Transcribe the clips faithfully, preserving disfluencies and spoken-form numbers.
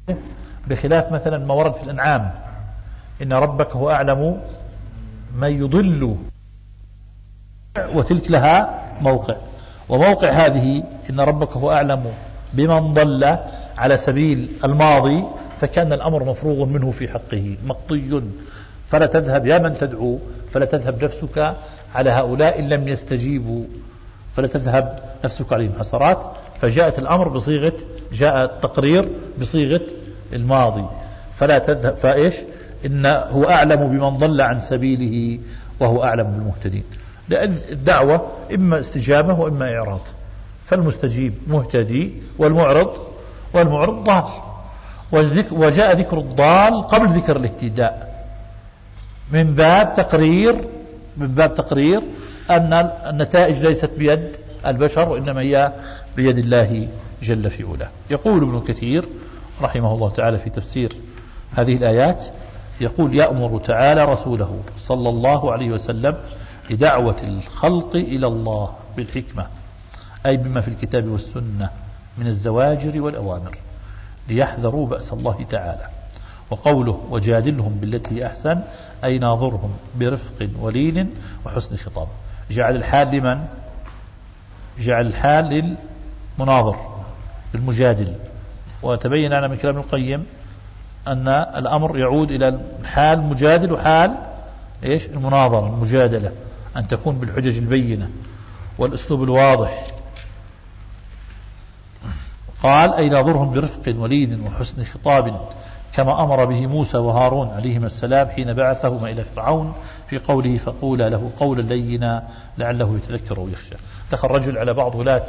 بخلاف مثلا ما ورد في الأنعام إن ربك هو أعلم من يضل، وتلك لها موقع، وموقع هذه إن ربك هو أعلم بمن ضل على سبيل الماضي، فكان الأمر مفروغ منه في حقه مقضي، فلا تذهب يا من تدعو، فلا تذهب نفسك على هؤلاء إن لم يستجيبوا، فلا تذهب نفسك عليهم حسرات. فجاءت الأمر بصيغة، جاء التقرير بصيغة الماضي، فلا تذهب، فإيش إن هو أعلم بمن ضل عن سبيله وهو أعلم بالمهتدين. لأن الدعوة إما استجابة وإما إعراض، فالمستجيب مهتدي والمعرض والمعرض ضال، وجاء ذكر الضال قبل ذكر الاهتداء من باب تقرير من باب تقرير أن النتائج ليست بيد البشر وإنما هي بيد الله جل في علاه. يقول ابن كثير رحمه الله تعالى في تفسير هذه الآيات، يقول: يأمر تعالى رسوله صلى الله عليه وسلم لدعوة الخلق إلى الله بالحكمة، أي بما في الكتاب والسنة من الزواجر والأوامر، ليحذروا بأس الله تعالى. وقوله: وجادلهم بالتي أحسن، أي ناظرهم برفق ولين وحسن خطاب. جعل الحال لمن؟ جعل الحال للمناظر بالمجادل. وتبين لنا من كلام القيم أن الأمر يعود إلى الحال مجادل وحال إيش؟ المناظرة المجادلة، أن تكون بالحجج البينة والأسلوب الواضح. قال: أي ناظرهم برفق ولين وحسن خطاب، كما أمر به موسى وهارون عليهما السلام حين بعثهما إلى فرعون في قوله: فقولا له قولا لينا لعله يتذكر ويخشى. دخل رجل على بعض ولاة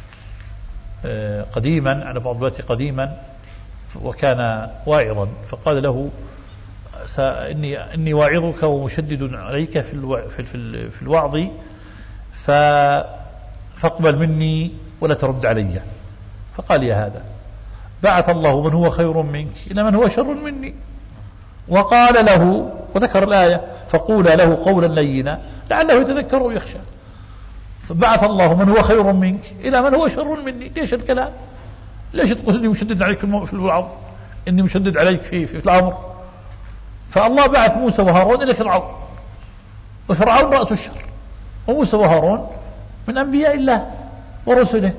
قديما على بعض ولاة قديما وكان واعظا، فقال له: إني, إني واعظك ومشدد عليك في, الو... في, في, في الوعظ، ف... فاقبل مني ولا ترد علي. فقال: يا هذا، بعث الله من هو خير منك إلى من هو شر مني، وقال له، وذكر الآية: فقولا له قولا لينا لعله يتذكر ويخشى. فبعث الله من هو خير منك إلى من هو شر مني. ليش الكلام؟ ليش تقول إني مشدد عليك في الوعظ، إني مشدد عليك في, في الأمر؟ فالله بعث موسى وهارون إلى فرعون، وفرعون رأس الشر، وموسى وهارون من أنبياء الله ورسله.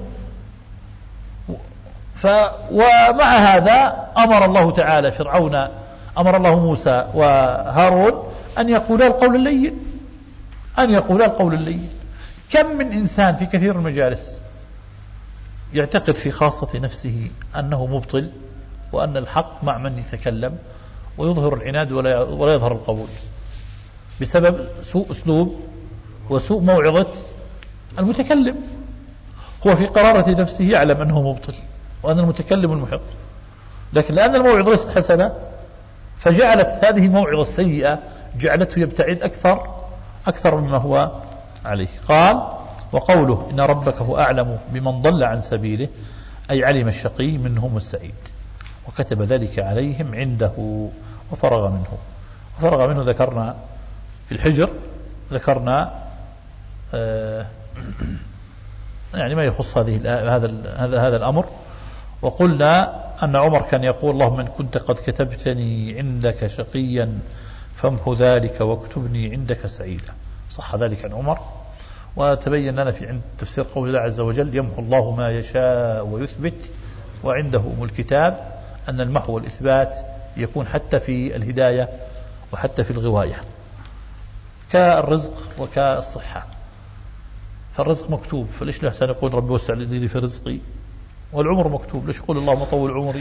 ف ومع هذا أمر الله تعالى فرعون، أمر الله موسى وهارون أن يقولا القول اللين، أن يقولا القول اللين. كم من إنسان في كثير من المجالس يعتقد في خاصة نفسه أنه مبطل، وأن الحق مع من يتكلم، ويظهر العناد ولا ولا يظهر القبول بسبب سوء أسلوب وسوء موعظة المتكلم. هو في قرارة نفسه يعلم أنه مبطل وأن المتكلم المحق، لكن لأن الموعظة ليست حسنة فجعلت هذه الموعظة السيئة جعلته يبتعد أكثر أكثر مما هو عليه. قال: وقوله: إن ربك هو أعلم بمن ضل عن سبيله، أي علم الشقي منهم السعيد، وكتب ذلك عليهم عنده وفرغ منه. وفرغ منه ذكرنا في الحجر، ذكرنا آه يعني ما يخص هذه هذا هذا هذا الأمر. وقلنا أن عمر كان يقول: اللهم إن كنت قد كتبتني عندك شقيا فامحو ذلك واكتبني عندك سعيدا. صح ذلك عن عمر. وتبين لنا في عند تفسير قول الله عز وجل: يمحو الله ما يشاء ويثبت وعنده أم الكتاب، أن المحو والإثبات يكون حتى في الهداية وحتى في الغواية، كالرزق وكالصحة. فالرزق مكتوب، فليش له سنة يقول ربي وسع لي في رزقي؟ والعمر مكتوب، ليش يقول اللهم طول عمري؟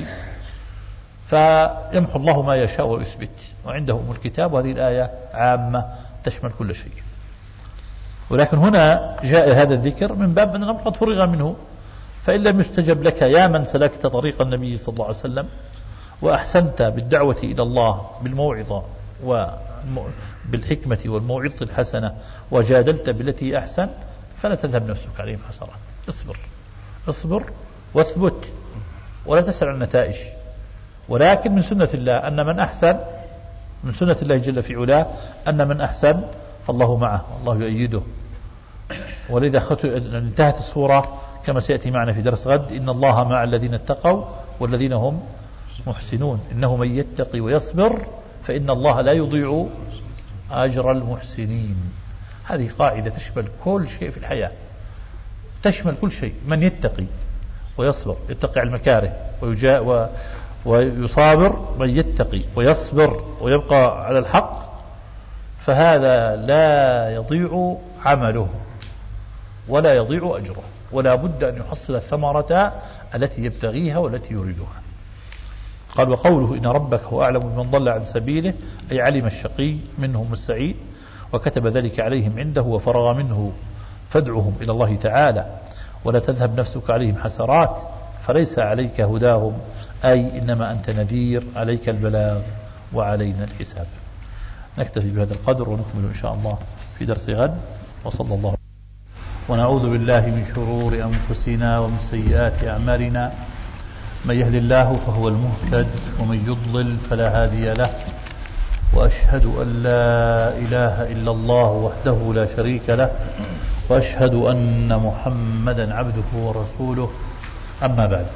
فيمحو الله ما يشاء ويثبت وعنده أم الكتاب، وهذه الآية عامة تشمل كل شيء. ولكن هنا جاء هذا الذكر من باب أن الأمر قد فرغ منه، فإن لم يستجب لك يا من سلكت طريق النبي صلى الله عليه وسلم وأحسنت بالدعوة إلى الله بالموعظة وبالحكمة والموعظة الحسنة وجادلت بالتي أحسن، فلا تذهب نفسك عليهم حسرات. اصبر اصبر واثبت ولا تسأل عن النتائج. ولكن من سنة الله أن من أحسن، من سنة الله جل في علاه أن من أحسن فالله معه والله يؤيده. ولذا انتهت الصورة كما سيأتي معنا في درس غد: إن الله مع الذين اتقوا والذين هم محسنون. إنه من يتقي ويصبر فإن الله لا يضيع أجر المحسنين. هذه قاعدة تشمل كل شيء في الحياة، تشمل كل شيء. من يتقي ويصبر، يتقي على المكاره ويجاء و ويصابر، من يتقي ويصبر ويبقى على الحق فهذا لا يضيع عمله ولا يضيع أجره، ولا بد أن يحصل الثمرة التي يبتغيها والتي يريدها. قال وقوله إن ربك هو أعلم بمن ضل عن سبيله، أي علم الشقي منهم السعيد وكتب ذلك عليهم عنده وفرغ منه، فادعهم إلى الله تعالى ولا تذهب نفسك عليهم حسرات، فليس عليك هداهم، أي إنما أنت نذير، عليك البلاغ وعلينا الحساب. نكتفي بهذا القدر ونكمل إن شاء الله في درس غد، وصلى الله. ونعوذ بالله من شرور أنفسنا ومن سيئات أعمالنا، من يهد الله فهو المهتد ومن يضلل فلا هادي له، وأشهد أن لا إله إلا الله وحده لا شريك له، وأشهد أن محمدا عبده ورسوله. أما بعد،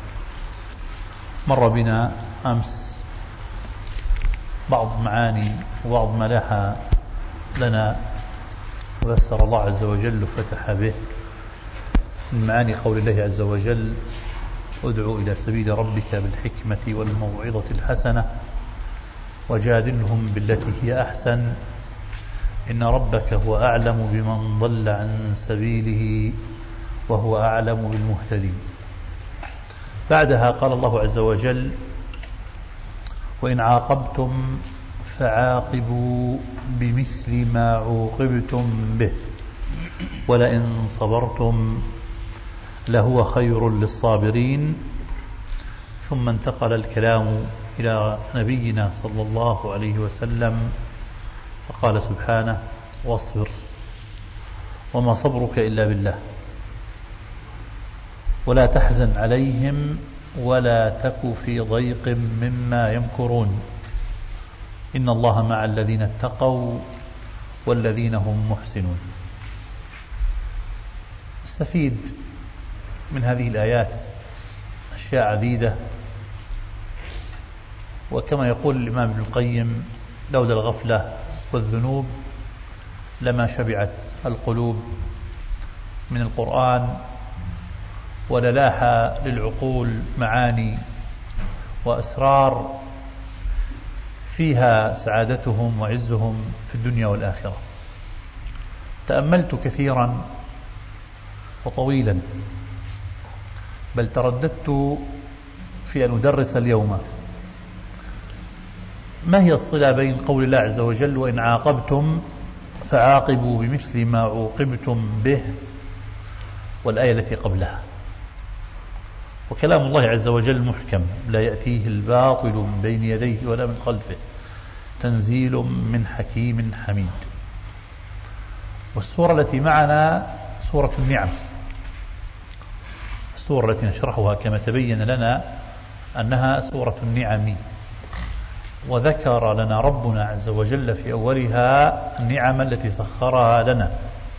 مر بنا أمس بعض معاني وبعض ما لاح لنا ويسر الله عز وجل فتح به من معاني قول الله عز وجل ادعو إلى سبيل ربك بالحكمة والموعظة الحسنة وجادلهم بالتي هي أحسن إن ربك هو أعلم بمن ضل عن سبيله وهو أعلم بالمهتدين. بعدها قال الله عز وجل وإن عاقبتم فعاقبوا بمثل ما عوقبتم به ولئن صبرتم لهو خير للصابرين. ثم انتقل الكلام إلى نبينا صلى الله عليه وسلم فقال سبحانه واصبر وما صبرك إلا بالله ولا تحزن عليهم ولا تك في ضيق مما يمكرون إن الله مع الذين اتقوا والذين هم محسنون. استفيد من هذه الآيات أشياء عديدة، وكما يقول الإمام ابن القيم لولا الغفلة والذنوب لما شبعت القلوب من القرآن وللاح للعقول معاني وأسرار فيها سعادتهم وعزهم في الدنيا والآخرة. تأملت كثيرا وطويلا، بل ترددت في أن أدرس اليوم ما هي الصلة بين قول الله عز وجل وإن عاقبتم فعاقبوا بمثل ما عوقبتم به والآية التي قبلها. وكلام الله عز وجل محكم لا يأتيه الباطل من بين يديه ولا من خلفه تنزيل من حكيم حميد. والسورة التي معنا سورة النعم، السورة التي نشرحها كما تبين لنا أنها سورة النعم، وذكر لنا ربنا عز وجل في أولها النعم التي سخرها لنا.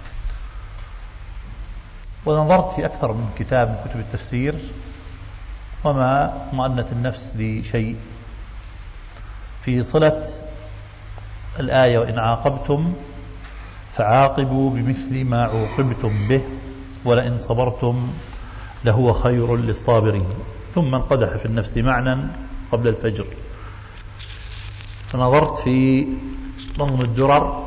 ونظرت في أكثر من كتاب من كتب التفسير وما مؤنت النفس لشيء في صلة الآية وإن عاقبتم فعاقبوا بمثل ما عوقبتم به ولئن صبرتم لهو خير للصابرين. ثم انقدح في النفس معنى قبل الفجر، فنظرت في نظم الدرر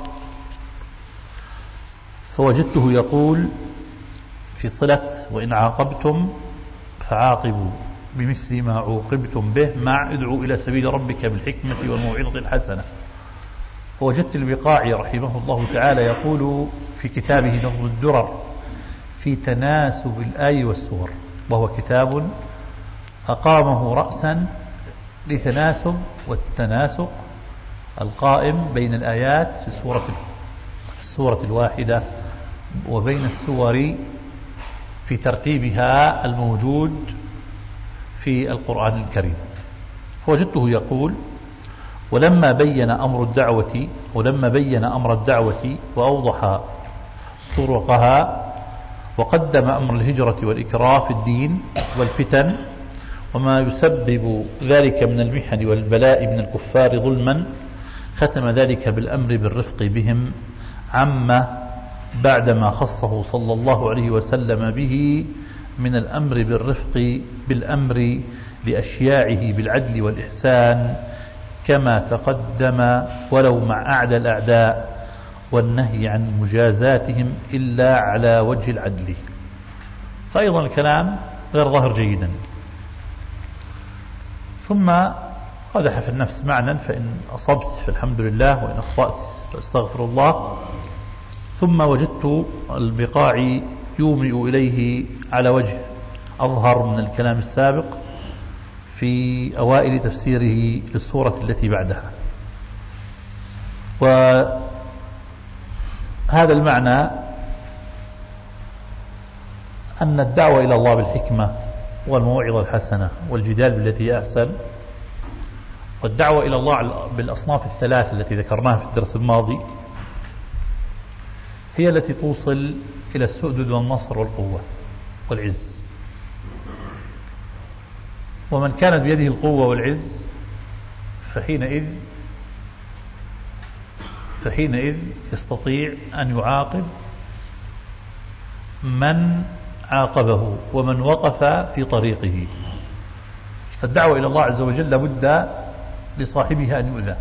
فوجدته يقول في صلة وإن عاقبتم فعاقبوا بمثل ما عوقبتم به مع ادعوا إلى سبيل ربك بالحكمة والموعظة الحسنة. ووجدت البقاعي رحمه الله تعالى يقول في كتابه نظم الدرر في تناسب الآي والسور، وهو كتاب أقامه رأسا لتناسب والتناسق القائم بين الآيات في السورة السورة الواحدة وبين السور في ترتيبها الموجود في القرآن الكريم. فوجدته يقول ولما بين أمر الدعوة ولما بين أمر الدعوة وأوضح طرقها وقدم أمر الهجرة والإكراه في الدين والفتن وما يسبب ذلك من المحن والبلاء من الكفار ظلما، ختم ذلك بالأمر بالرفق بهم عما بعدما خصه صلى الله عليه وسلم به من الأمر بالرفق بالأمر لأشياعه بالعدل والإحسان كما تقدم، ولو مع أعدى الأعداء، والنهي عن مجازاتهم إلا على وجه العدل. فأيضا الكلام غير ظاهر جيدا. ثم قدح في النفس معنى، فإن أصبت فالحمد لله، وإن أخطأت فاستغفر الله. ثم وجدت البقاع يومئ إليه على وجه أظهر من الكلام السابق في أوائل تفسيره للسورة التي بعدها. وهذا المعنى أن الدعوة إلى الله بالحكمة والموعظة الحسنة والجدال بالتي أحسن، والدعوة إلى الله بالأصناف الثلاث التي ذكرناها في الدرس الماضي، هي التي توصل إلى السؤدد والنصر والقوة والعز. ومن كانت بيده القوة والعز فحينئذ فحينئذ يستطيع أن يعاقب من عاقبه ومن وقف في طريقه. فالدعوة إلى الله عز وجل لابد لصاحبها أن يؤذى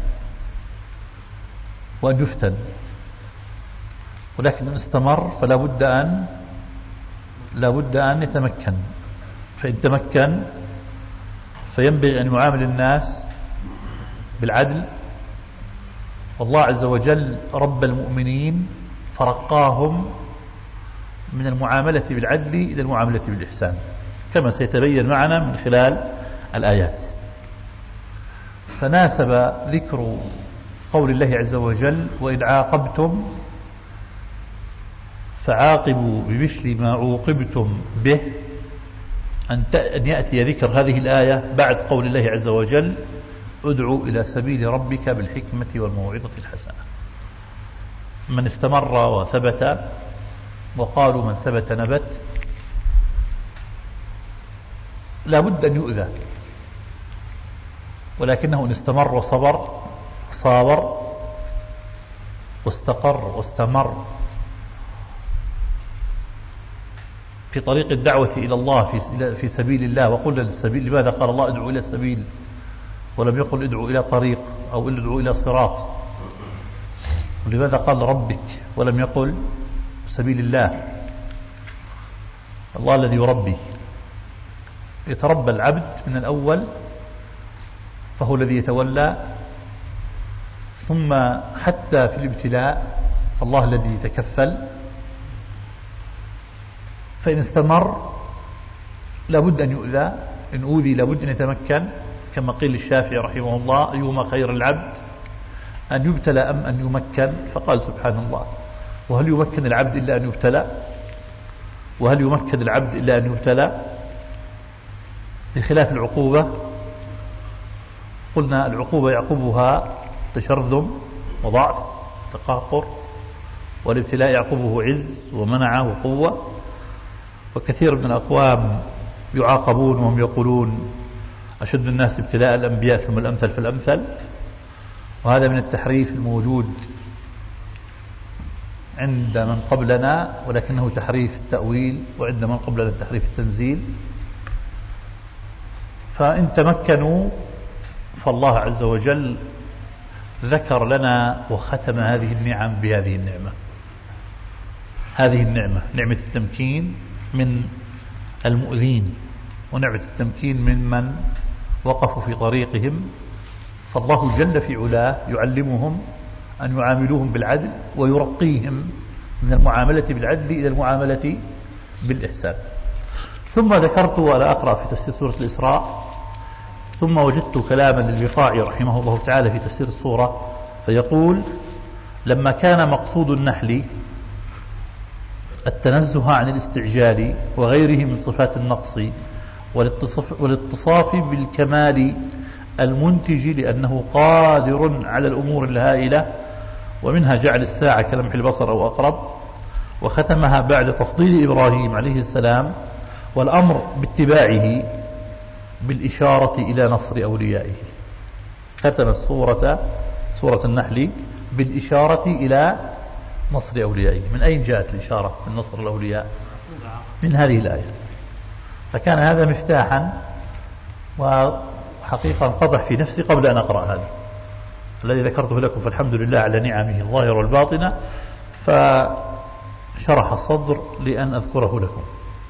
وأن يفتن، ولكن إن استمر فلا بد أن لا بد أن يتمكن. فإن تمكن فينبغي أن يعامل الناس بالعدل. والله عز وجل رب المؤمنين فرقاهم من المعاملة بالعدل إلى المعاملة بالإحسان، كما سيتبين معنا من خلال الآيات. فناسب ذكر قول الله عز وجل: وإذ عاقبتم فعاقبوا بمثل ما عوقبتم به، أن يأتي ذكر هذه الآية بعد قول الله عز وجل: ادعو إلى سبيل ربك بالحكمة والموعظة الحسنة. من استمر وثبت، وقالوا من ثبت نبت، لا بد أن يؤذى، ولكنه إن استمر وصبر صابر واستقر واستمر في طريق الدعوة إلى الله في في سبيل الله. وقل للسبيل، لماذا قال الله ادعو إلى السبيل ولم يقل ادعو إلى طريق أو ادعو إلى صراط؟ ولماذا قال ربك ولم يقل سبيل الله؟ الله الذي يربي، يتربى العبد من الأول، فهو الذي يتولى، ثم حتى في الابتلاء فالله الذي يتكفل. فإن استمر لابد أن يؤذى، إن أوذي لابد أن يتمكن، كما قيل للشافعي رحمه الله: أيهما خير العبد، أن يبتلى أم أن يمكن؟ فقال سبحان الله: وهل يمكن العبد إلا أن يبتلى؟ وهل يمكن العبد إلا أن يبتلى؟ بخلاف العقوبة، قلنا العقوبة يعقبها تشرذم وضعف تقهقر، والابتلاء يعقبه عز ومنعه وقوة. وكثير من الأقوام يعاقبون وهم يقولون: أشد الناس ابتلاء الأنبياء ثم الأمثل فالأمثل. وهذا من التحريف الموجود عند من قبلنا، ولكنه تحريف التأويل، وعند من قبلنا تحريف التنزيل. فإن تمكنوا فالله عز وجل ذكر لنا وختم هذه النعم بهذه النعمة. هذه النعمة نعمة التمكين من المؤذين، ونعمة التمكين من من وقفوا في طريقهم. فالله جل في علاه يعلمهم أن يعاملوهم بالعدل، ويرقيهم من المعاملة بالعدل إلى المعاملة بالإحسان. ثم ذكرت وأنا أقرأ في تفسير سورة الإسراء، ثم وجدت كلاما للبقاعي رحمه الله تعالى في تفسير السورة، فيقول: لما كان مقصود النحل التنزه عن الاستعجال وغيره من صفات النقص والاتصاف بالكمال المنتج لأنه قادر على الأمور الهائلة، ومنها جعل الساعة كلمح البصر أو أقرب، وختمها بعد تفضيل إبراهيم عليه السلام والأمر باتباعه بالإشارة إلى نصر أوليائه. ختم السورة سورة النحل بالإشارة إلى نصر أوليائه. من أين جاءت الإشارة من نصر الأولياء؟ من هذه الآية. فكان هذا مفتاحا، وحقيقة انقضح في نفسي قبل أن أقرأ هذا الذي ذكرته لكم، فالحمد لله على نعمه الظاهرة والباطنة، فشرح الصدر لأن أذكره لكم،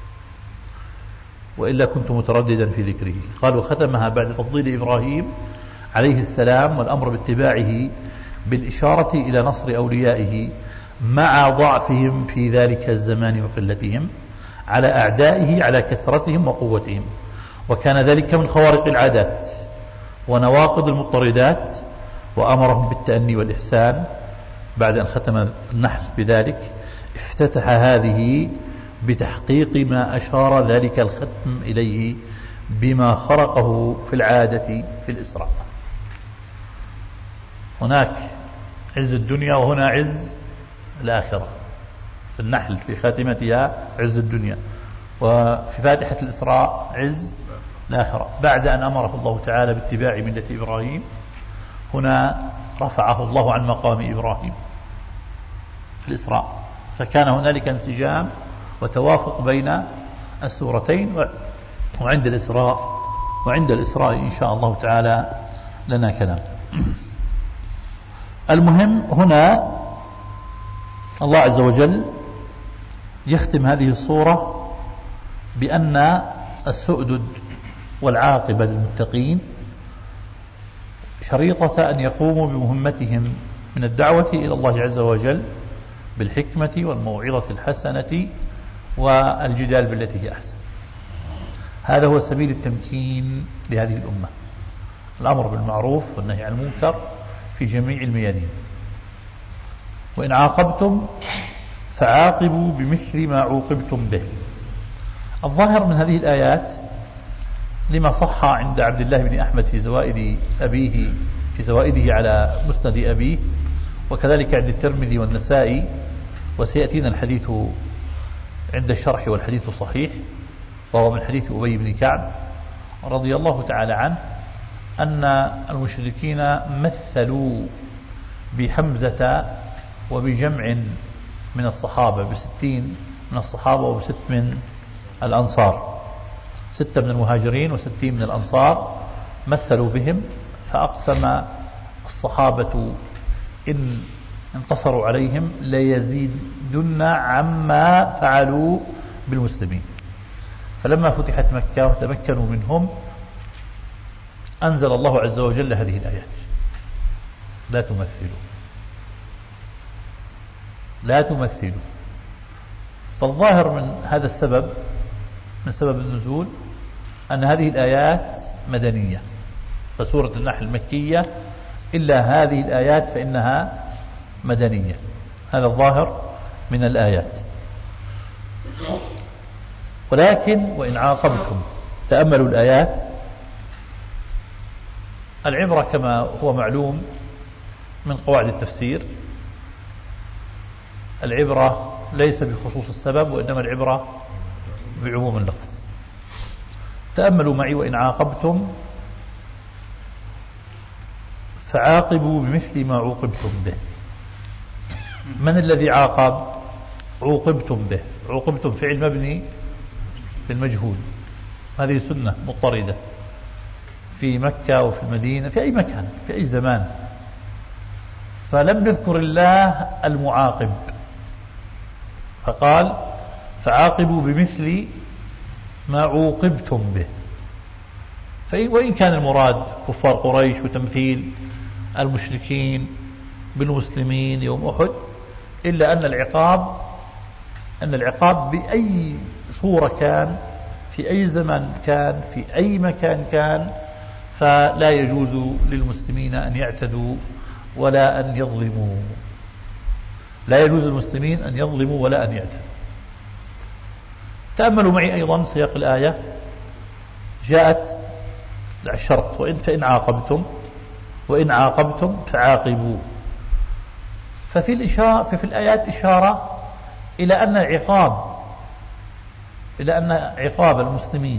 وإلا كنت مترددا في ذكره. قالوا ختمها بعد تفضيل إبراهيم عليه السلام والأمر باتباعه بالإشارة إلى نصر أوليائه مع ضعفهم في ذلك الزمان وقلتهم على أعدائه على كثرتهم وقوتهم، وكان ذلك من خوارق العادات ونواقض المضطردات، وأمرهم بالتأني والإحسان. بعد أن ختم النحل بذلك افتتح هذه بتحقيق ما أشار ذلك الختم إليه بما خرقه في العادة في الإسراء. هناك عز الدنيا وهنا عز الآخرة. في النحل في خاتمتها عز الدنيا، وفي فاتحة الإسراء عز الآخرة. بعد أن أمره الله تعالى باتباع ملة إبراهيم، هنا رفعه الله عن مقام إبراهيم في الإسراء، فكان هنالك انسجام وتوافق بين السورتين. وعند الإسراء وعند الإسراء إن شاء الله تعالى لنا كلام. المهم هنا الله عز وجل يختم هذه الصورة بأن السؤدد والعاقبة للمتقين شريطة أن يقوموا بمهمتهم من الدعوة إلى الله عز وجل بالحكمة والموعظة الحسنة والجدال بالتي هي أحسن. هذا هو سبيل التمكين لهذه الأمة، الأمر بالمعروف والنهي عن المنكر في جميع الميادين. وإن عاقبتم فعاقبوا بمثل ما عوقبتم به. الظاهر من هذه الآيات لما صح عند عبد الله بن أحمد في زوائد أبيه في زوائده على مسند أبيه، وكذلك عند الترمذي والنسائي، وسيأتينا الحديث عند الشرح والحديث صحيح، وهو من حديث أبي بن كعب رضي الله تعالى عنه أن المشركين مثلوا بحمزة وبجمع من الصحابة بستين من الصحابة وبست من الأنصار، ستة من المهاجرين وستين من الأنصار، مثلوا بهم. فأقسم الصحابة إن انتصروا عليهم ليزيدن عما فعلوا بالمسلمين. فلما فتحت مكة وتمكنوا منهم أنزل الله عز وجل هذه الآيات: لا تمثلوا لا تمثلوا. فالظاهر من هذا السبب، من سبب النزول، أن هذه الآيات مدنية، فسورة النحل مكية، إلا هذه الآيات فإنها مدنية. هذا الظاهر من الآيات. ولكن وإن عاقبتم، تأملوا الآيات. العبرة كما هو معلوم من قواعد التفسير، العبرة ليس بخصوص السبب، وإنما العبرة بعموم اللفظ. تأملوا معي: وإن عاقبتم فعاقبوا بمثل ما عوقبتم به. من الذي عاقب؟ عوقبتم به. عوقبتم فعل مبني بالمجهول، هذه سنة مضطردة في مكة وفي المدينة في أي مكان في أي زمان. فلم يذكر الله المعاقب، فقال فعاقبوا بمثل ما عوقبتم به. وإن كان المراد كفار قريش وتمثيل المشركين بالمسلمين يوم أحد، إلا أن العقاب أن العقاب بأي صورة كان، في أي زمن كان، في أي مكان كان، فلا يجوز للمسلمين أن يعتدوا ولا أن يظلموا. لا يجوز للمسلمين أن يظلموا ولا أن يعتدوا. تأملوا معي أيضا سياق الآية، جاءت الشرط: وإن فإن عاقبتم وإن عاقبتم فعاقبوا. ففي الإشارة في الآيات إشارة إلى أن العقاب إلى أن عقاب المسلمين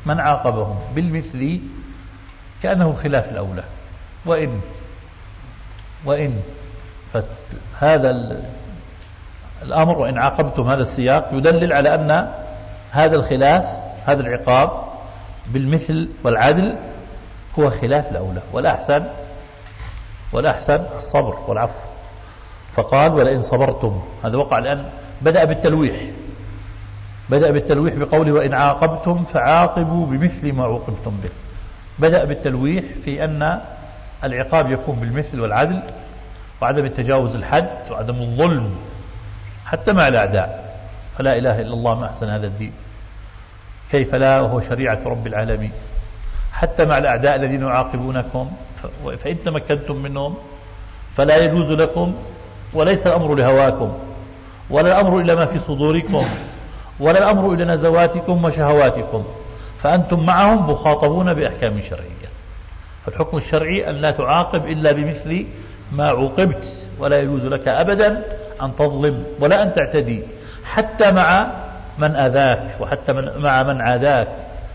من عاقبهم بالمثل كأنه خلاف الأولى. وإن وإن فهذا الأمر وإن عاقبتم، هذا السياق يدلل على أن هذا الخلاف، هذا العقاب بالمثل والعدل هو خلاف الأولى، والأحسن والأحسن الصبر والعفو. فقال ولئن صبرتم، هذا وقع الآن بدأ بالتلويح، بدأ بالتلويح بقوله وإن عاقبتم فعاقبوا بمثل ما عوقبتم به. بدأ بالتلويح في أن العقاب يكون بالمثل والعدل وعدم التجاوز الحد وعدم الظلم حتى مع الأعداء. فلا إله إلا الله ما أحسن هذا الدين، كيف لا وهو شريعة رب العالمين. حتى مع الأعداء الذين يعاقبونكم فإن تمكنتم منهم فلا يجوز لكم، وليس الأمر لهواكم ولا الأمر إلى ما في صدوركم ولا الأمر إلى نزواتكم وشهواتكم، فأنتم معهم مخاطبون بأحكام شرعية. فالحكم الشرعي أن لا تعاقب إلا بمثل ما عوقبت، ولا يجوز لك أبدا أن تظلم ولا أن تعتدي حتى مع من أذاك وحتى من مع من عاداك.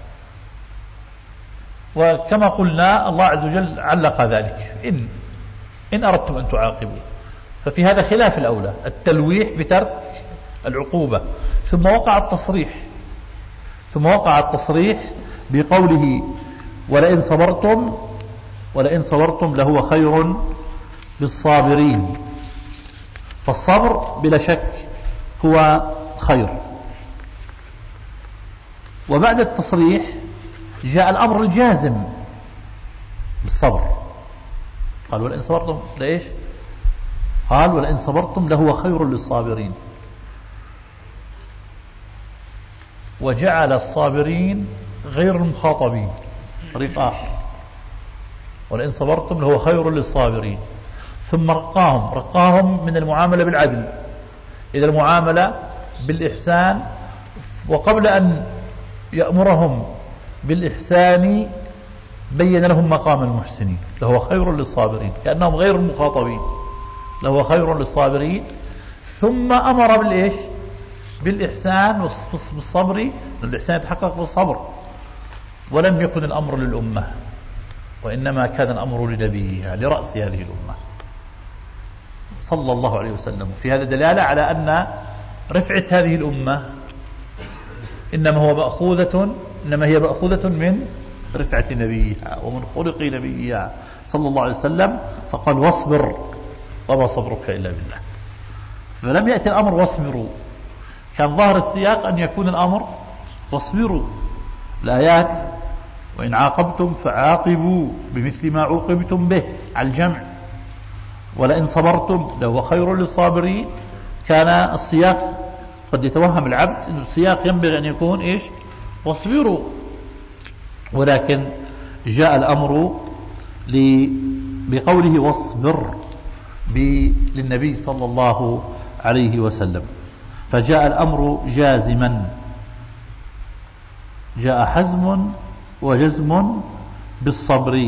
وكما قلنا الله عز وجل علق ذلك إن إن أردتم أن تعاقبوا، ففي هذا خلاف الأولى التلويح بترك العقوبة. ثم وقع التصريح ثم وقع التصريح بقوله ولئن صبرتم ولئن صبرتم لهو خير للصابرين. فالصبر بلا شك هو خير. وبعد التصريح جاء الأمر الجازم بالصبر، قال ولئن صبرتم ليش؟ قال ولئن صبرتم لهو خير للصابرين، وجعل الصابرين غير المخاطبين طريق آخر. ولئن صبرتم لهو خير للصابرين، ثم رقاهم رقاهم من المعاملة بالعدل إلى المعاملة بالإحسان. وقبل أن يأمرهم بالإحسان بين لهم مقام المحسنين لهو خير للصابرين، كأنهم غير المخاطبين، لهو خير للصابرين. ثم أمر بالإيش؟ بالإحسان والصبر، الإحسان يتحقق بالصبر. ولم يكن الأمر للأمة، وإنما كان الأمر لنبيها لرأس هذه الأمة صلى الله عليه وسلم. في هذا دلالة على أن رفعة هذه الأمة إنما هو مأخوذة إنما هي مأخوذة من رفعة نبيها ومن خلق نبيها صلى الله عليه وسلم. فقال واصبر وما صبرك إلا بالله. فلم يأتي الأمر واصبروا، كان ظاهر السياق أن يكون الأمر واصبروا. الآيات وإن عاقبتم فعاقبوا بمثل ما عوقبتم به على الجمع، ولئن صبرتم لهو خير للصابرين. كان السياق قد يتوهم العبد أن السياق ينبغي أن يكون إيش؟ واصبروا، ولكن جاء الأمر بقوله واصبر للنبي صلى الله عليه وسلم، فجاء الأمر جازما، جاء حزم وجزم بالصبر.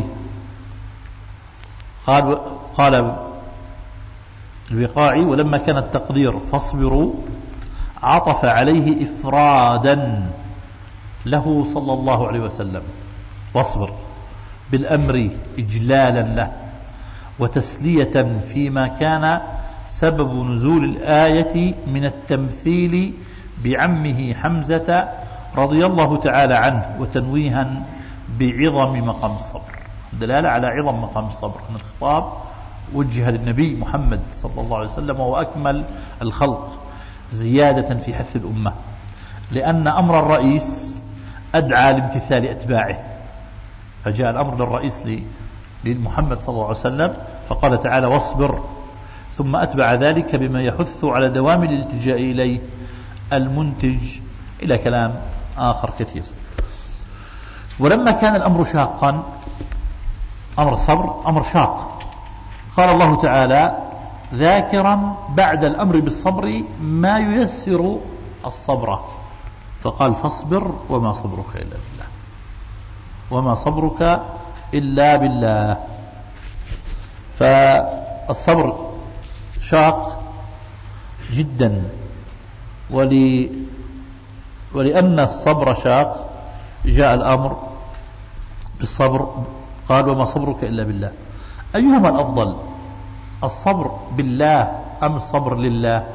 قال قال الوقاعي ولما كان التقدير فاصبروا عطف عليه إفرادا له صلى الله عليه وسلم، واصبر بالأمر إجلالا له وتسلية فيما كان سبب نزول الآية من التمثيل بعمه حمزة رضي الله تعالى عنه، وتنويها بعظم مقام الصبر، دلالة على عظم مقام الصبر، أن الخطاب وجه للنبي محمد صلى الله عليه وسلم وهو أكمل الخلق، زيادة في حث الأمة، لأن أمر الرئيس أدعى لامتثال أتباعه، فجاء الأمر للرئيس للمحمد صلى الله عليه وسلم فقال تعالى واصبر، ثم أتبع ذلك بما يحث على دوام الالتجاء إليه المنتج إلى كلام آخر كثير. ولما كان الأمر شاقا، أمر الصبر أمر شاق، قال الله تعالى ذاكرا بعد الأمر بالصبر ما ييسر الصبر، فقال فاصبر وما صبرك إلا بالله، وما صبرك إلا بالله. فالصبر شاق جدا، ول... ولأن الصبر شاق جاء الأمر بالصبر، قال وما صبرك إلا بالله. أيهما الأفضل، الصبر بالله أم الصبر لله؟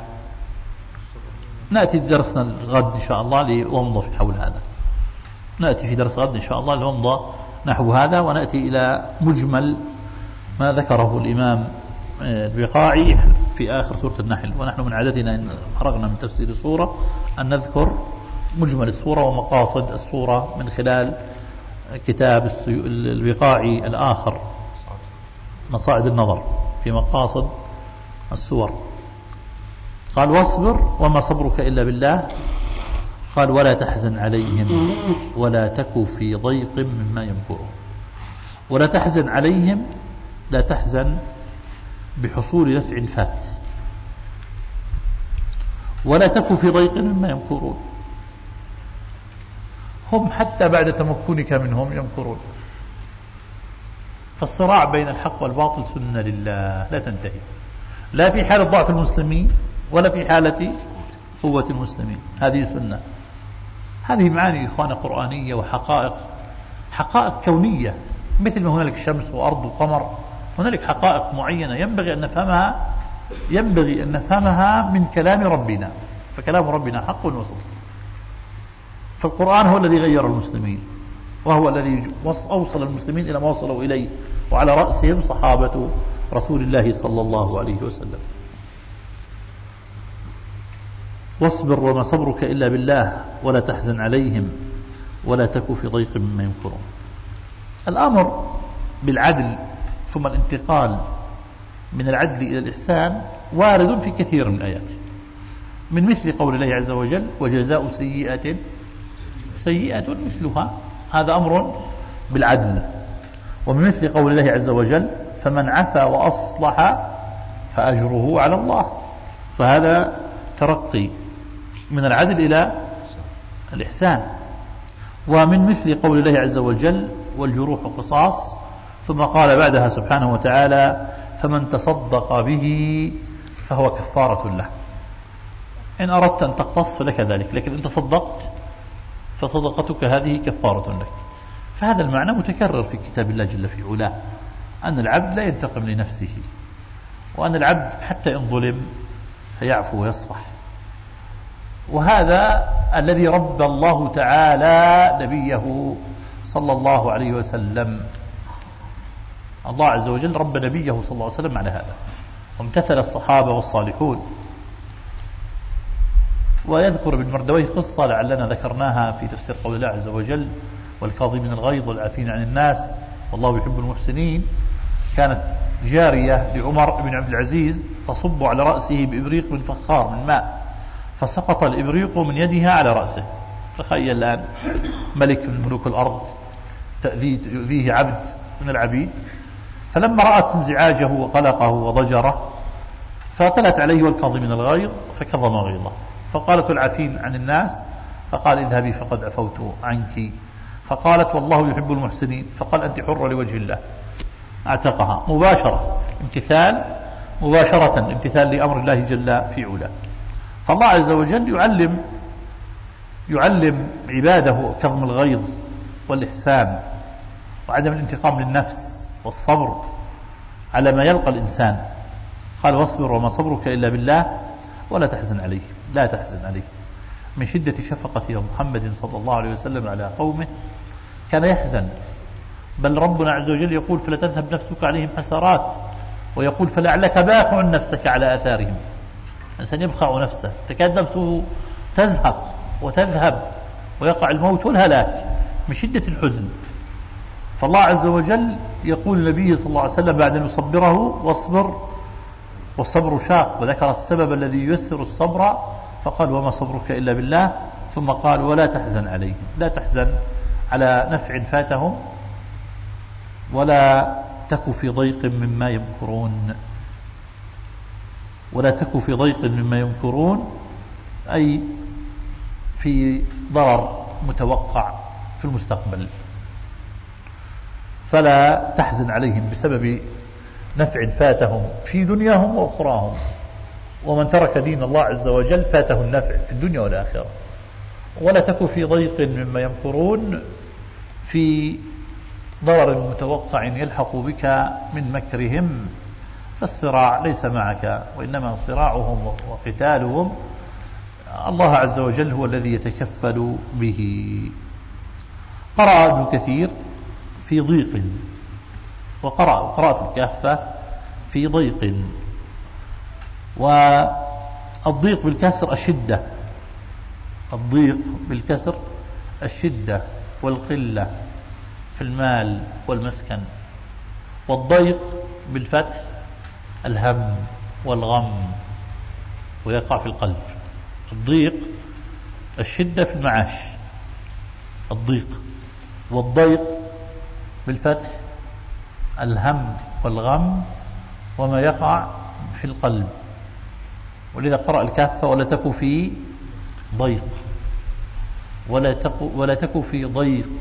نأتي درسنا الغد إن شاء الله لومضة في حول هذا، نأتي في درس غد إن شاء الله لومضة نحو هذا، ونأتي إلى مجمل ما ذكره الإمام البقاعي في آخر سورة النحل. ونحن من عادتنا إن فرغنا من تفسير السورة أن نذكر مجمل السورة ومقاصد السورة من خلال كتاب البقاعي الآخر مصاعد النظر في مقاصد السور. قال واصبر وما صبرك إلا بالله، قال ولا تحزن عليهم ولا تك في ضيق مما يمكرون. ولا تحزن عليهم، لا تحزن بحصول نفع فات، ولا تك في ضيق مما يمكرون. هم حتى بعد تمكنك منهم يمكرون. فالصراع بين الحق والباطل سنة لله لا تنتهي، لا في حالة ضعف المسلمين ولا في حالة قوة المسلمين، هذه سنة. هذه معاني إخواننا قرآنية وحقائق، حقائق كونية، مثل ما هنالك شمس وأرض وقمر، هنالك حقائق معينة ينبغي أن نفهمها، ينبغي أن نفهمها من كلام ربنا، فكلام ربنا حق وصدق. فالقرآن هو الذي غير المسلمين، وهو الذي أوصل المسلمين إلى ما وصلوا إليه، وعلى رأسهم صحابة رسول الله صلى الله عليه وسلم. واصبر وما صبرك إلا بالله ولا تحزن عليهم ولا تك في ضيق مما يمكرون. الأمر بالعدل ثم الانتقال من العدل إلى الإحسان وارد في كثير من الآيات، من مثل قول الله عز وجل وجزاء سيئة سيئة مثلها، هذا أمر بالعدل. ومن مثل قول الله عز وجل فمن عفا وأصلح فأجره على الله، فهذا ترقي من العدل إلى الإحسان. ومن مثل قول الله عز وجل والجروح قصاص، ثم قال بعدها سبحانه وتعالى فمن تصدق به فهو كفارة له. إن أردت أن تقتص فلك ذلك، لكن إن تصدقت فصدقتك هذه كفارة لك. فهذا المعنى متكرر في كتاب الله جل في علاه، أن العبد لا ينتقم لنفسه، وأن العبد حتى إن ظلم فيعفو ويصفح. وهذا الذي ربى الله تعالى نبيه صلى الله عليه وسلم. الله عز وجل ربى نبيه صلى الله عليه وسلم على هذا، وامتثل الصحابة والصالحون. ويذكر ابن مردويه قصة لعلنا ذكرناها في تفسير قول الله عز وجل والكاظمين الغيظ والعافين عن الناس والله يحب المحسنين. كانت جارية لعمر بن عبد العزيز تصب على رأسه بإبريق من فخار من ماء، فسقط الإبريق من يدها على رأسه. تخيل الآن ملك من ملوك الأرض تؤذيه عبد من العبيد. فلما رأت انزعاجه وقلقه وضجره فطلت عليه والكاظمين الغيظ فكظم غيظه، فقالت العافين عن الناس، فقال اذهبي فقد عفوت عنك. فقالت والله يحب المحسنين، فقال أنت حرة لوجه الله، اعتقها مباشرة، امتثال مباشرة، امتثال لأمر الله جل في علاه. فالله عز وجل يعلم يعلم عباده كظم الغيظ والإحسان وعدم الانتقام للنفس والصبر على ما يلقى الإنسان. قال واصبر وما صبرك إلا بالله ولا تحزن عليه، لا تحزن عليه، من شدة شفقة محمد صلى الله عليه وسلم على قومه كان يحزن. بل ربنا عز وجل يقول فلا تذهب نفسك عليهم حسرات، ويقول فلعلك باخع نفسك على آثارهم. الإنسان يبخع نفسه، تكاد نفسه تزهق وتذهب ويقع الموت والهلاك من شدة الحزن. فالله عز وجل يقول النبي صلى الله عليه وسلم بعد أن يصبره واصبر والصبر شاق، وذكر السبب الذي ييسر الصبر فقال وما صبرك إلا بالله، ثم قال ولا تحزن عليهم، لا تحزن على نفع فاتهم ولا تك في ضيق مما يمكرون. ولا تك في ضيق مما يمكرون أي في ضرر متوقع في المستقبل، فلا تحزن عليهم بسبب نفع فاتهم في دنياهم وأخراهم. ومن ترك دين الله عز وجل فاته النفع في الدنيا والآخرة. ولا تك في ضيق مما يمكرون في ضرر متوقع يلحق بك من مكرهم، فالصراع ليس معك، وإنما صراعهم وقتالهم الله عز وجل هو الذي يتكفل به. قرأ ابن كثير في ضيق، وقرأ قراءة الكافة في ضيق، والضيق بالكسر الشدة، الضيق بالكسر الشدة والقلة في المال والمسكن، والضيق بالفتح الهم والغم ويقع في القلب. الضيق الشدة في المعاش، الضيق، والضيق بالفتح الهم والغم وما يقع في القلب. ولذا قرأ الكافة ولا تك في ضيق، ولا تك, ولا تك في ضيق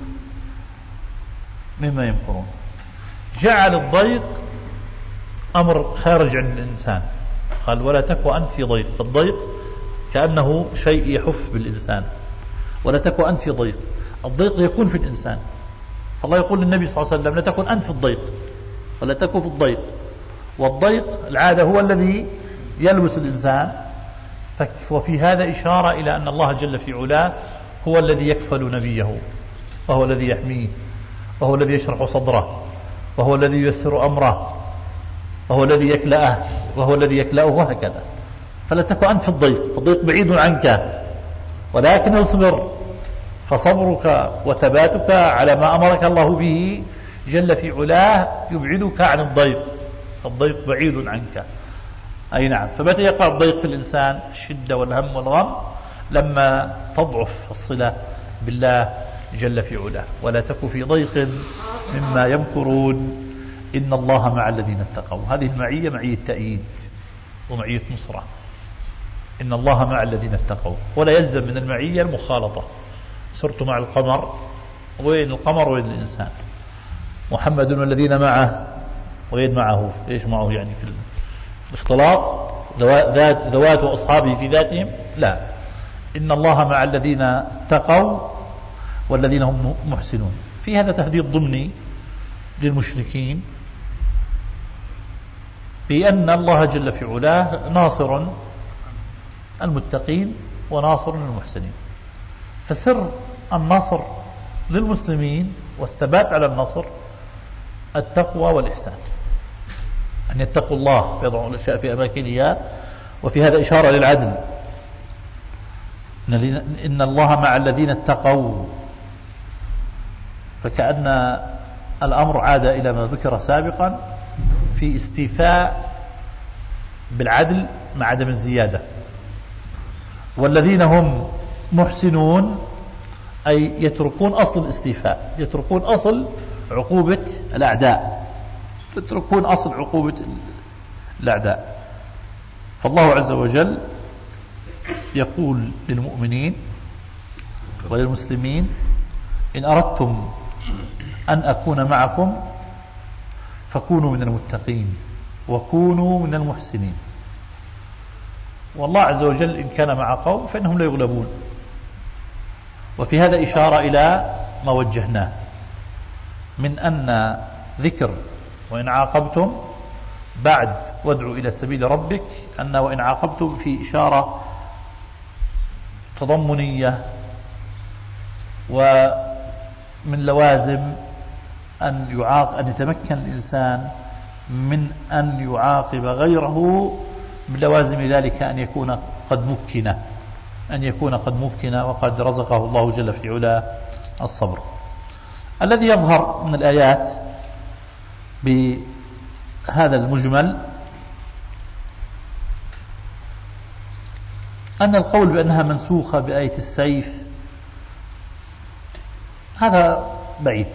مما يمكرون. جعل الضيق أمر خارج عن الإنسان، قال ولا تك أنت في ضيق. الضيق كأنه شيء يحف بالإنسان، ولا تك أنت في ضيق. الضيق يكون في الإنسان، فالله يقول للنبي صلى الله عليه وسلم لا تكن أنت في الضيق، ولا تك في الضيق. والضيق العادة هو الذي يلبس الإنسان، وفي هذا إشارة إلى أن الله جل في علاه هو الذي يكفل نبيه، وهو الذي يحميه، وهو الذي يشرح صدره، وهو الذي ييسر أمره، وهو الذي يكلأه، وهو الذي يكلأه، وهكذا. فلا تكن أنت في الضيق، فالضيق بعيد عنك، ولكن اصبر، فصبرك وثباتك على ما أمرك الله به جل في علاه يبعدك عن الضيق، الضيق بعيد عنك. أي نعم. فمتى يقع الضيق في الإنسان الشدة والهم والغم؟ لما تضعف الصلة بالله جل في علاه. ولا تك في ضيق مما يمكرون إن الله مع الذين اتقوا. هذه المعية معية تأييد ومعية نصرة. إن الله مع الذين اتقوا، ولا يلزم من المعية المخالطة. صرت مع القمر، وين القمر وين الإنسان؟ محمد والذين معه، وين معه؟ إيش معه يعني في الاختلاط؟ ذات ذوات وأصحابه في ذاتهم؟ لا، إن الله مع الذين اتقوا والذين هم محسنون. في هذا تهديد ضمني للمشركين بأن الله جل في علاه ناصر المتقين وناصر للمحسنين. فسر النصر للمسلمين والثبات على النصر التقوى والإحسان، أن يتقوا الله فيضعوا الأشياء في أماكنها. وفي هذا إشارة للعدل، إن الله مع الذين اتقوا، فكأن الأمر عاد إلى ما ذكر سابقا في استيفاء بالعدل مع عدم الزيادة. والذين هم محسنون أي يتركون أصل الاستيفاء، يتركون أصل عقوبة الأعداء، يتركون أصل عقوبة الأعداء. فالله عز وجل يقول للمؤمنين وللمسلمين إن أردتم أن أكون معكم فكونوا من المتقين وكونوا من المحسنين. والله عز وجل إن كان مع قوم فإنهم لا يغلبون. وفي هذا إشارة إلى ما وجهناه من أن ذكر وإن عاقبتم بعد وادعوا إلى سبيل ربك، أن وإن عاقبتم في إشارة تضمنية ومن لوازم أن يعاق أن يتمكن الإنسان من أن يعاقب غيره. من لوازم ذلك أن يكون قد مكن أن يكون قد مكن وقد رزقه الله جل في علاه الصبر. الذي يظهر من الآيات بهذا المجمل أن القول بأنها منسوخة بآية السيف هذا بعيد،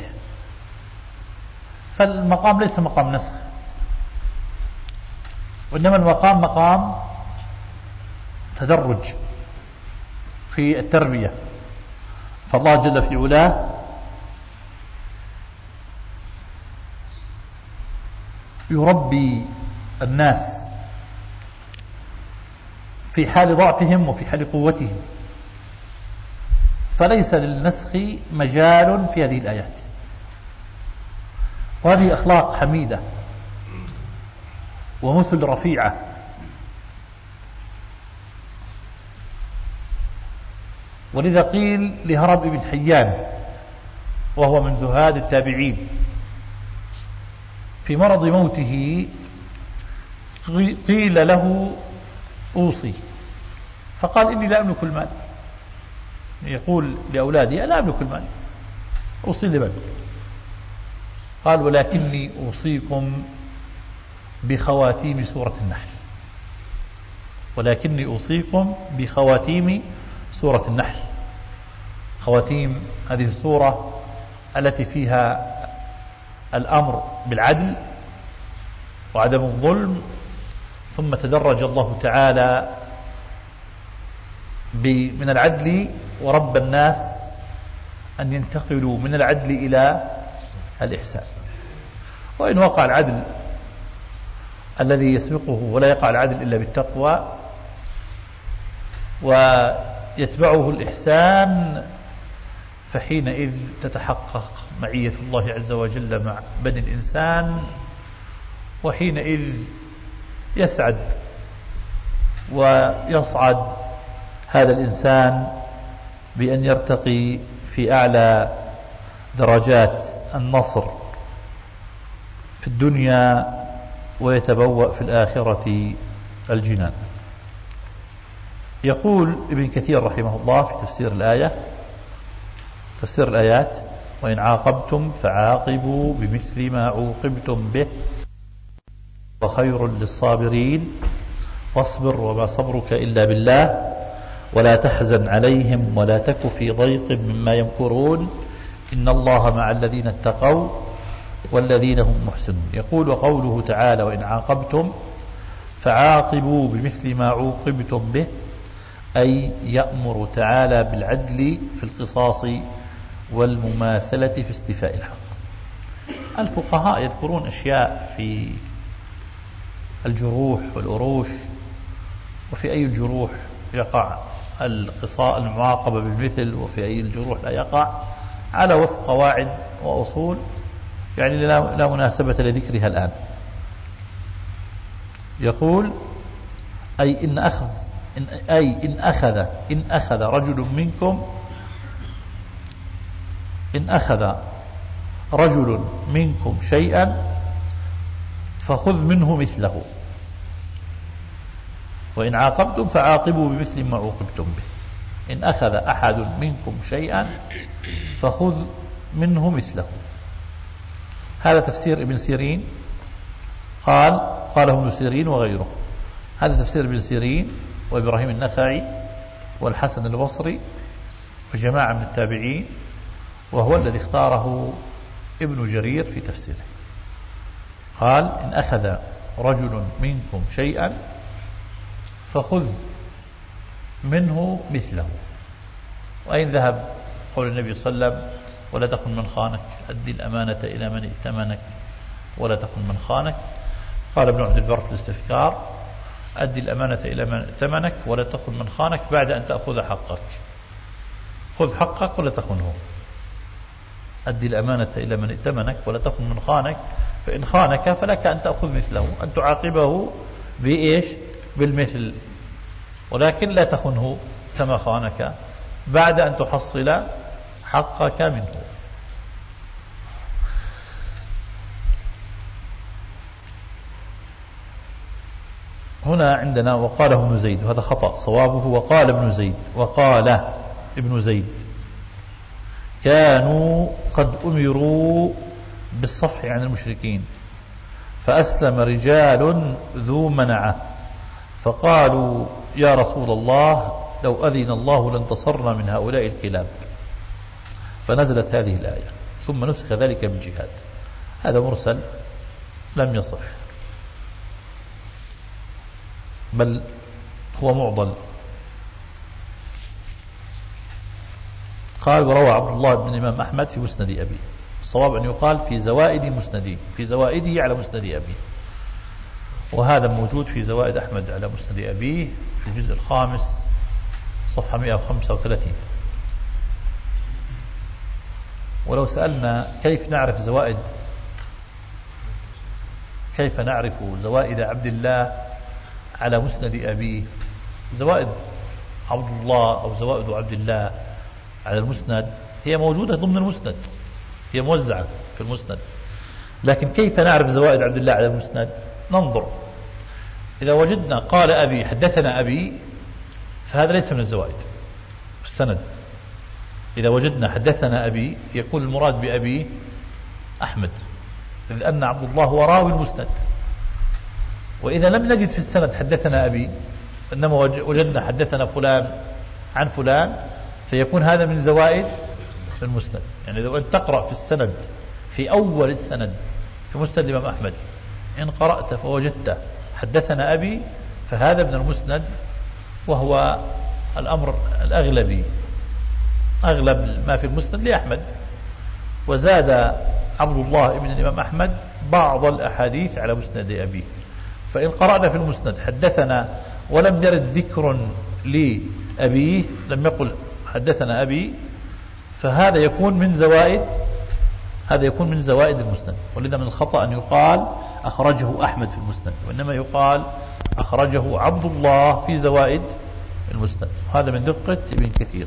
فالمقام ليس مقام نسخ، وإنما المقام مقام تدرج في التربية. فالله جل في علاه يربي الناس في حال ضعفهم وفي حال قوتهم، فليس للنسخ مجال في هذه الآيات. وهذه أخلاق حميدة ومثل رفيعة. ولذا قيل لهرب بن حيان وهو من زهاد التابعين في مرض موته قيل له أوصي، فقال إني لا أملك المال. يقول لأولادي لا أملك المال، أوصي لمن؟ قال ولكني أوصيكم بخواتيم سورة النحل، ولكني أوصيكم بخواتيم سورة النحل. خواتيم هذه السورة التي فيها الأمر بالعدل وعدم الظلم، ثم تدرج الله تعالى من العدل ورب الناس أن ينتقلوا من العدل إلى الإحسان. وإن وقع العدل الذي يسبقه ولا يقع العدل إلا بالتقوى ويتبعه الإحسان، فحينئذ تتحقق معية الله عز وجل مع بني الإنسان، وحينئذ يسعد ويصعد هذا الإنسان بأن يرتقي في أعلى درجات النصر في الدنيا ويتبوأ في الآخرة الجنان. يقول ابن كثير رحمه الله في تفسير الآية تفسير الآيات: وإن عاقبتم فعاقبوا بمثل ما عوقبتم به وخير للصابرين واصبر وما صبرك إلا بالله ولا تحزن عليهم ولا تك في ضيق مما يمكرون إن الله مع الذين اتقوا والذين هم محسنون. يقول وقوله تعالى: وإن عاقبتم فعاقبوا بمثل ما عوقبتم به، أي يأمر تعالى بالعدل في القصاص والمماثلة في استيفاء الحق. الفقهاء يذكرون أشياء في الجروح والأروش وفي أي الجروح يقع القصاص المعاقبة بالمثل وفي أي الجروح لا يقع، على وفق قواعد وأصول يعني لا مناسبة لذكرها الآن. يقول أي إن أخذ إن أي إن أخذ إن أخذ رجل منكم إن أخذ رجل منكم شيئا فخذ منه مثله، وإن عاقبتم فعاقبوا بمثل ما عوقبتم به. إن أخذ أحد منكم شيئا فخذ منه مثله. هذا تفسير ابن سيرين، قال قاله ابن سيرين وغيره. هذا تفسير ابن سيرين وإبراهيم النخعي والحسن البصري وجماعة من التابعين، وهو الذي اختاره ابن جرير في تفسيره. قال إن أخذ رجل منكم شيئا فخذ منه مثله. وأين ذهب قول النبي صلى الله عليه وسلم: ولا تخن من خانك، أدي الأمانة إلى من ائتمنك ولا تخن من خانك. قال ابن عبد البر في الاستذكار: أدي الأمانة إلى من ائتمنك ولا تخن من خانك بعد أن تأخذ حقك. خذ حقك ولا تخنه. أدي الأمانة إلى من ائتمنك ولا تخن من خانك، فإن خانك فلك أن تأخذ مثله، أن تعاقبه بإيش؟ بالمثل، ولكن لا تخنه كما خانك بعد أن تحصل حقك منه. هنا عندنا وقاله ابن زيد، وهذا خطأ، صوابه وقال ابن زيد. وقال ابن زيد: كانوا قد أمروا بالصفح عن المشركين فأسلم رجال ذو منعة فقالوا يا رسول الله لو أذن الله لانتصرنا من هؤلاء الكلاب، فنزلت هذه الآية ثم نسخ ذلك بالجهاد. هذا مرسل لم يصح، بل هو معضل. قال وروى عبد الله بن الإمام أحمد في مسند أبي، الصواب أن يقال في زوائد مسندي، في زوائده على مسند أبي، وهذا موجود في زوائد أحمد على مسند أبيه في الجزء الخامس صفحة مئة وخمسة وثلاثين. ولو سألنا كيف نعرف زوائد كيف نعرف زوائد عبد الله على مسند أبيه؟ زوائد عبد الله أو زوائد عبد الله على المسند هي موجودة ضمن المسند، هي موزعة في المسند، لكن كيف نعرف زوائد عبد الله على المسند؟ ننظر، إذا وجدنا قال أبي حدثنا أبي فهذا ليس من الزوائد في السند. إذا وجدنا حدثنا أبي يكون المراد بأبي أحمد، إذ أن عبد الله هو راوي المسند. وإذا لم نجد في السند حدثنا أبي إنما وجدنا حدثنا فلان عن فلان فيكون هذا من زوائد المسند. يعني إذا أنت تقرأ في السند في أول السند في مسند الإمام أحمد إن قرأت فوجدت حدثنا أبي فهذا من المسند، وهو الأمر الأغلبي، أغلب ما في المسند لأحمد. وزاد عبد الله بن الإمام أحمد بعض الأحاديث على مسند أبيه. فإن قرأنا في المسند حدثنا ولم يرد ذكر لأبيه، لم يقل حدثنا أبي، فهذا يكون من زوائد هذا يكون من زوائد المسند. ولذا من الخطأ أن يقال أخرجه أحمد في المسند، وإنما يقال أخرجه عبد الله في زوائد المسند، هذا من دقة ابن كثير.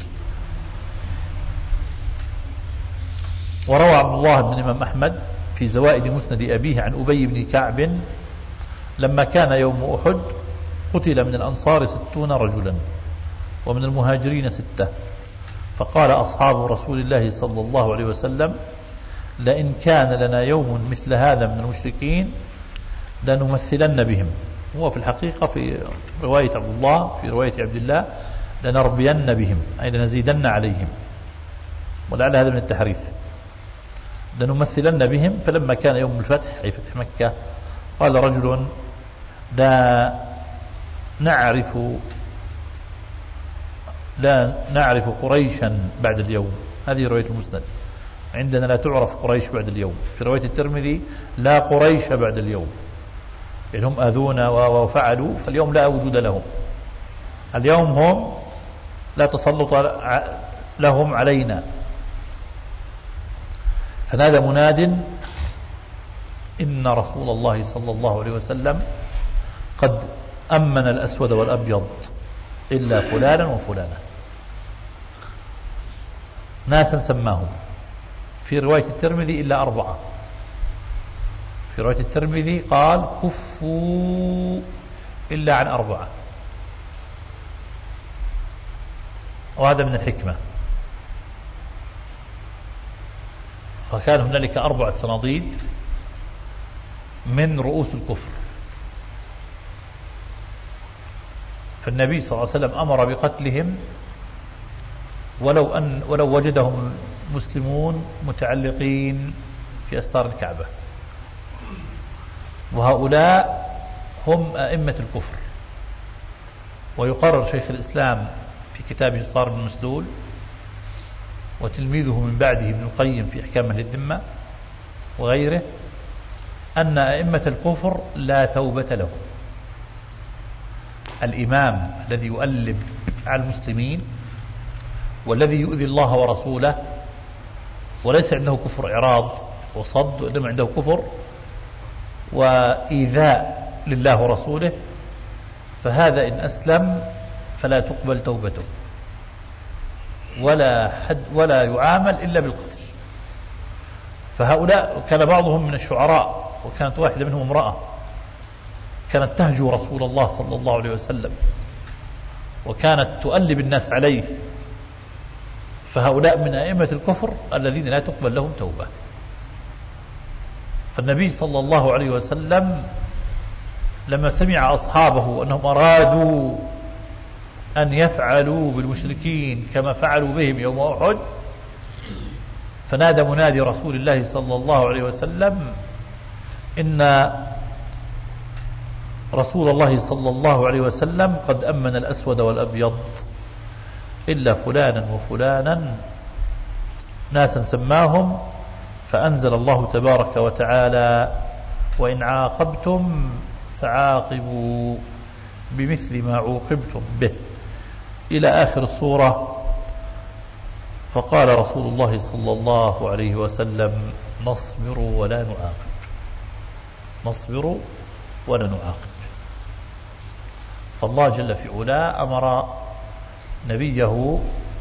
وروى عبد الله بن الإمام أحمد في زوائد مسند أبيه عن أبي بن كعب لما كان يوم أحد قتل من الأنصار ستون رجلا ومن المهاجرين ستة، فقال أصحاب رسول الله صلى الله عليه وسلم لئن كان لنا يوم مثل هذا من المشركين لنمثلن بهم. هو في الحقيقة في رواية عبد الله في رواية عبد الله لنربين بهم أي لنزيدن عليهم، ولعل هذا من التحريف، لنمثلن بهم. فلما كان يوم الفتح أي فتح مكة قال رجل لا نعرف لا نعرف قريشا بعد اليوم. هذه رواية المسند، عندنا لا تعرف قريش بعد اليوم. في رواية الترمذي لا قريش بعد اليوم، يعني هم أذونا وفعلوا فاليوم لا وجود لهم، اليوم هم لا تسلط لهم علينا. فنادى مناد إن رسول الله صلى الله عليه وسلم قد أمن الأسود والأبيض إلا فلانا وفلانا، ناسا سماهم. في رواية الترمذي إلا أربعة. في رواية الترمذي قال كفوا إلا عن أربعة، وهذا من الحكمة. فكان هنالك أربعة صناديد من رؤوس الكفر، فالنبي صلى الله عليه وسلم أمر بقتلهم ولو أن ولو وجدهم المسلمون متعلقين في أستار الكعبة. وهؤلاء هم أئمة الكفر. ويقرر شيخ الإسلام في كتابه الصارم المسلول وتلميذه من بعده ابن القيم في أحكام أهل الذمة وغيره أن أئمة الكفر لا توبة لهم. الإمام الذي يؤلب على المسلمين والذي يؤذي الله ورسوله وليس عنده كفر إعراض وصد، وإنما عنده كفر وإيذاء لله ورسوله، فهذا إن أسلم فلا تقبل توبته ولا حد ولا يعامل إلا بالقتل. فهؤلاء كان بعضهم من الشعراء، وكانت واحدة منهم امرأة كانت تهجو رسول الله صلى الله عليه وسلم وكانت تؤلب الناس عليه. فهؤلاء من أئمة الكفر الذين لا تقبل لهم توبة. فالنبي صلى الله عليه وسلم لما سمع أصحابه أنهم أرادوا أن يفعلوا بالمشركين كما فعلوا بهم يوم أحد، فنادى منادي رسول الله صلى الله عليه وسلم إن رسول الله صلى الله عليه وسلم قد أمن الأسود والأبيض إلا فلانا وفلانا، ناسا سماهم. فأنزل الله تبارك وتعالى وإن عاقبتم فعاقبوا بمثل ما عوقبتم به إلى آخر السورة. فقال رسول الله صلى الله عليه وسلم نصبر ولا نعاقب، نصبر ولا نعاقب. فالله جل في علاه أمر نبيه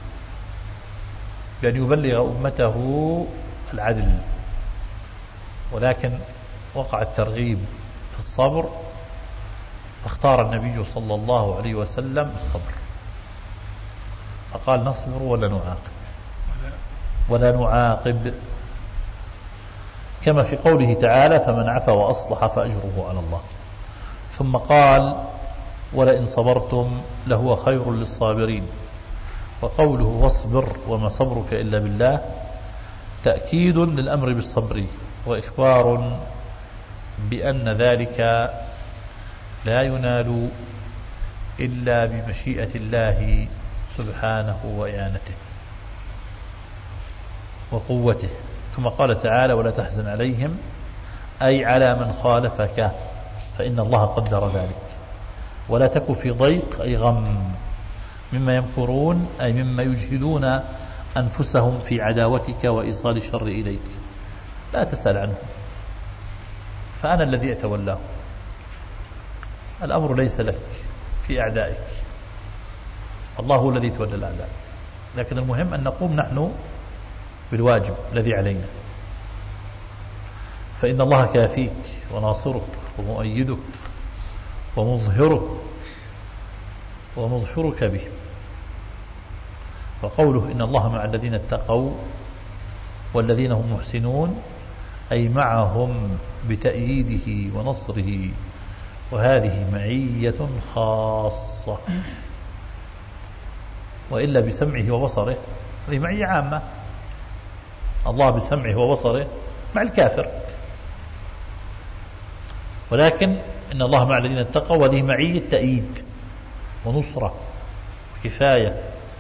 بأن يبلغ أمته العدل، ولكن وقع الترغيب في الصبر، فاختار النبي صلى الله عليه وسلم الصبر، فقال نصبر ولا نعاقب ولا نعاقب، كما في قوله تعالى فمن عفا وأصلح فأجره على الله. ثم قال ولئن صبرتم لهو خير للصابرين. وقوله واصبر وما صبرك إلا بالله تأكيد للأمر بالصبر وإخبار بأن ذلك لا ينال إلا بمشيئة الله سبحانه وإعانته وقوته. ثم قال تعالى ولا تحزن عليهم أي على من خالفك فإن الله قدر ذلك، ولا تك في ضيق أي غم مما يمكرون أي مما يجهدون أنفسهم في عداوتك وإيصال الشر إليك، لا تسأل عنهم فأنا الذي أتولاه، الأمر ليس لك في أعدائك، الله هو الذي يتولى الأعداء، لكن المهم أن نقوم نحن بالواجب الذي علينا، فإن الله كافيك وناصرك ومؤيدك ومظهرك ومظهرك به. وقوله إن الله مع الذين اتقوا والذين هم محسنون أي معهم بتأييده ونصره، وهذه معية خاصة، وإلا بسمعه وبصره هذه معية عامة، الله بسمعه وبصره مع الكافر، ولكن إن الله مع الذين اتقوا وهذه معية تأييد ونصرة وكفاية.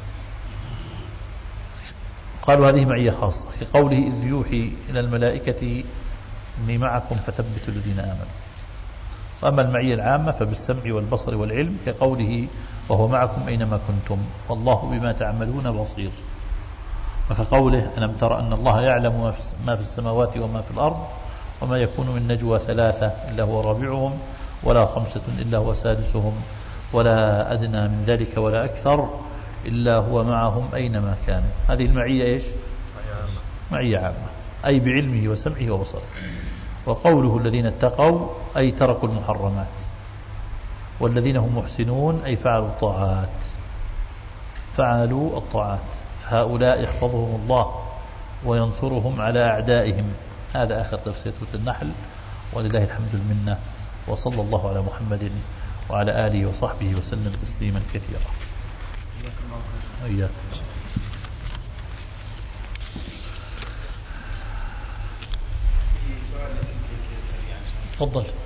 قالوا هذه معية خاصة كقوله إذ يوحي إلى الملائكة إني معكم فثبتوا الذين آمنوا. وأما المعية العامة فبالسمع والبصر والعلم كقوله وهو معكم أينما كنتم والله بما تعملون بصير، وكقوله ألم تر أن الله يعلم ما في السماوات وما في الأرض وما يكون من نجوى ثلاثة إلا هو رابعهم ولا خمسة إلا هو سادسهم ولا أدنى من ذلك ولا أكثر إلا هو معهم أينما كانوا. هذه المعية إيش؟ معية عامة أي بعلمه وسمعه وبصره. وقوله الذين اتقوا أي تركوا المحرمات، والذين هم محسنون أي فعلوا الطاعات فعلوا الطاعات، فهؤلاء يحفظهم الله وينصرهم على أعدائهم. هذا آخر تفسير سورة النحل، ولله الحمد المنة، وصلى الله على محمد وعلى آله وصحبه وسلم تسليما كثيرا. إياك. تفضل.